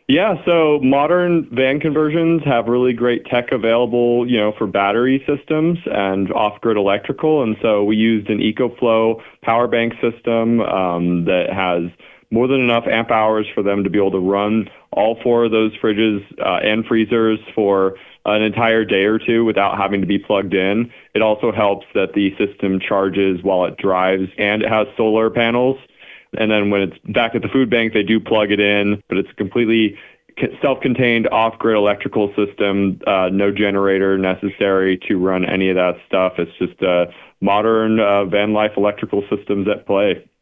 Yeah, so modern van conversions have really great tech available, for battery systems and off-grid electrical. And so we used an EcoFlow power bank system that has more than enough amp hours for them to be able to run all four of those fridges and freezers for an entire day or two without having to be plugged in. It also helps that the system charges while it drives and it has solar panels. And then when it's back at the food bank, they do plug it in, but it's a completely self-contained off-grid electrical system, no generator necessary to run any of that stuff. It's just modern van life electrical systems at play.